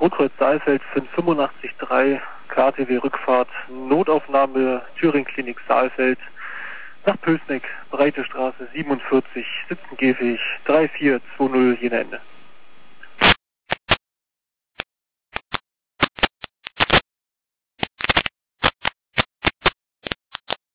Rotkreuz Saalfeld 585-3, KTW Rückfahrt, Notaufnahme Thüringen-Klinik Saalfeld, nach Pößneck, Breite Straße 47, Sitzenkäfig 3420 Jena Ende.